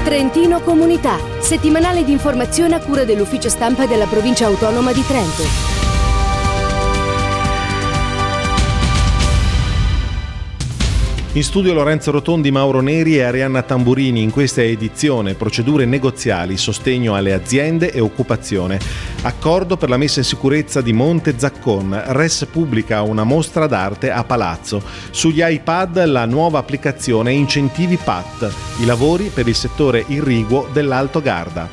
Trentino Comunità, settimanale di informazione a cura dell'ufficio stampa della provincia autonoma di Trento. In studio Lorenzo Rotondi, Mauro Neri e Arianna Tamburini. In questa edizione procedure negoziali, sostegno alle aziende e occupazione. Accordo per la messa in sicurezza di Monte Zaccon. Res pubblica una mostra d'arte a Palazzo. Sugli iPad la nuova applicazione Incentivi PAT. I lavori per il settore irriguo dell'Alto Garda.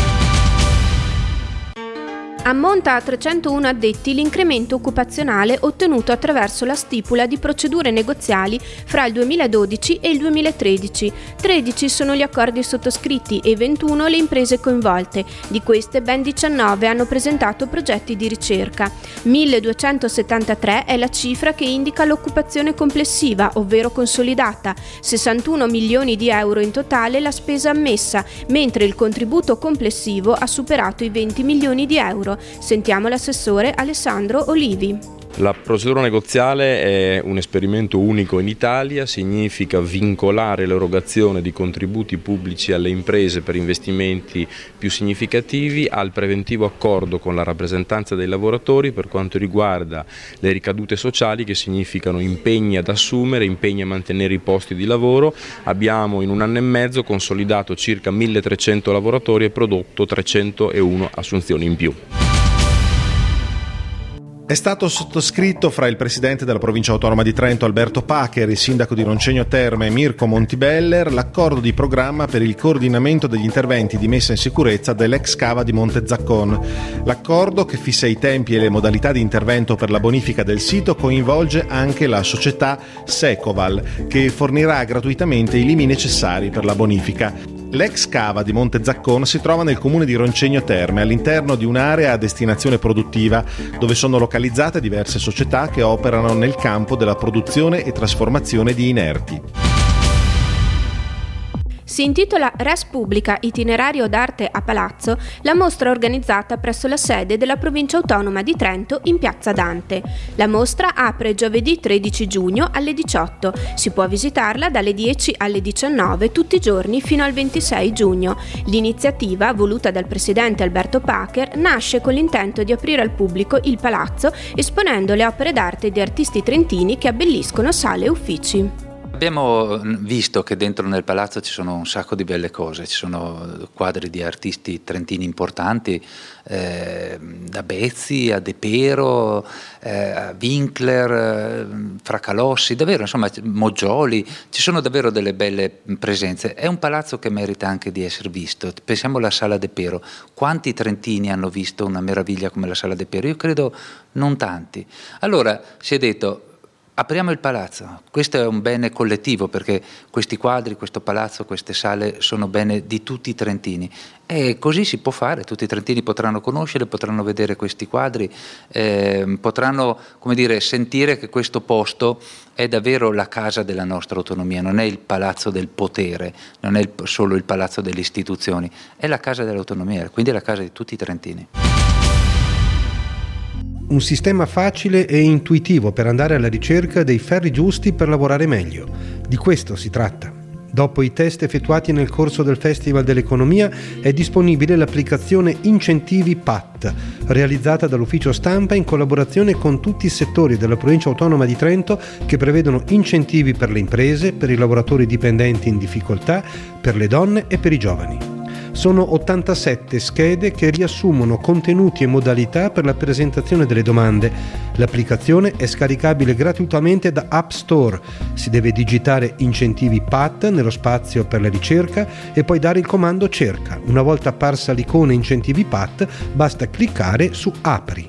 Ammonta a 301 addetti l'incremento occupazionale ottenuto attraverso la stipula di procedure negoziali fra il 2012 e il 2013. 13 sono gli accordi sottoscritti e 21 le imprese coinvolte. Di queste ben 19 hanno presentato progetti di ricerca. 1273 è la cifra che indica l'occupazione complessiva, ovvero consolidata. 61 milioni di euro in totale la spesa ammessa, mentre il contributo complessivo ha superato i 20 milioni di euro. Sentiamo l'assessore Alessandro Olivi. La procedura negoziale è un esperimento unico in Italia, significa vincolare l'erogazione di contributi pubblici alle imprese per investimenti più significativi al preventivo accordo con la rappresentanza dei lavoratori per quanto riguarda le ricadute sociali, che significano impegni ad assumere, impegni a mantenere i posti di lavoro. Abbiamo in un anno e mezzo consolidato circa 1300 lavoratori e prodotto 301 assunzioni in più. È stato sottoscritto fra il presidente della provincia autonoma di Trento Alberto Pacher, il sindaco di Roncegno Terme Mirko Montibeller, l'accordo di programma per il coordinamento degli interventi di messa in sicurezza dell'ex cava di Monte Zaccon. L'accordo, che fissa i tempi e le modalità di intervento per la bonifica del sito, coinvolge anche la società Secoval, che fornirà gratuitamente i limi necessari per la bonifica. L'ex cava di Monte Zaccon si trova nel comune di Roncegno Terme, all'interno di un'area a destinazione produttiva, dove sono localizzate diverse società che operano nel campo della produzione e trasformazione di inerti. Si intitola Res Pubblica, itinerario d'arte a Palazzo, la mostra organizzata presso la sede della provincia autonoma di Trento in Piazza Dante. La mostra apre giovedì 13 giugno alle 18. Si può visitarla dalle 10 alle 19 tutti i giorni fino al 26 giugno. L'iniziativa, voluta dal presidente Alberto Pacher, nasce con l'intento di aprire al pubblico il palazzo, esponendo le opere d'arte di artisti trentini che abbelliscono sale e uffici. Abbiamo visto che dentro nel palazzo ci sono un sacco di belle cose, ci sono quadri di artisti trentini importanti, da Bezzi a De Pero, a Winkler, Fracalossi, davvero, insomma, Moggioli, ci sono davvero delle belle presenze. È un palazzo che merita anche di essere visto. Pensiamo alla Sala De Pero. Quanti trentini hanno visto una meraviglia come la Sala De Pero? Io credo non tanti. Allora si è detto: apriamo il palazzo, questo è un bene collettivo, perché questi quadri, questo palazzo, queste sale sono bene di tutti i trentini, e così si può fare. Tutti i trentini potranno conoscere, potranno vedere questi quadri, potranno, come dire, sentire che questo posto è davvero la casa della nostra autonomia, non è il palazzo del potere, non è solo il palazzo delle istituzioni, è la casa dell'autonomia, quindi è la casa di tutti i trentini. Un sistema facile e intuitivo per andare alla ricerca dei ferri giusti per lavorare meglio. Di questo si tratta. Dopo i test effettuati nel corso del Festival dell'Economia è disponibile l'applicazione Incentivi PAT, realizzata dall'ufficio stampa in collaborazione con tutti i settori della provincia autonoma di Trento, che prevedono incentivi per le imprese, per i lavoratori dipendenti in difficoltà, per le donne e per i giovani. Sono 87 schede che riassumono contenuti e modalità per la presentazione delle domande. L'applicazione è scaricabile gratuitamente da App Store. Si deve digitare Incentivi PAT nello spazio per la ricerca e poi dare il comando cerca. Una volta apparsa l'icona Incentivi PAT, basta cliccare su Apri.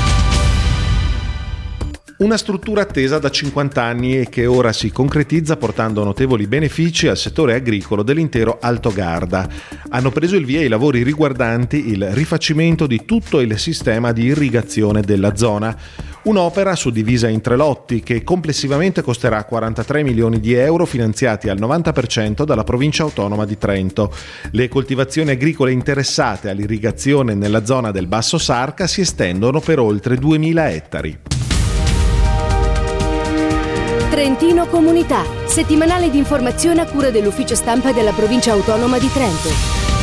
Una struttura attesa da 50 anni e che ora si concretizza portando notevoli benefici al settore agricolo dell'intero Alto Garda. Hanno preso il via i lavori riguardanti il rifacimento di tutto il sistema di irrigazione della zona. Un'opera suddivisa in 3 lotti che complessivamente costerà 43 milioni di euro, finanziati al 90% dalla provincia autonoma di Trento. Le coltivazioni agricole interessate all'irrigazione nella zona del Basso Sarca si estendono per oltre 2000 ettari. Trentino Comunità, settimanale di informazione a cura dell'ufficio stampa della provincia autonoma di Trento.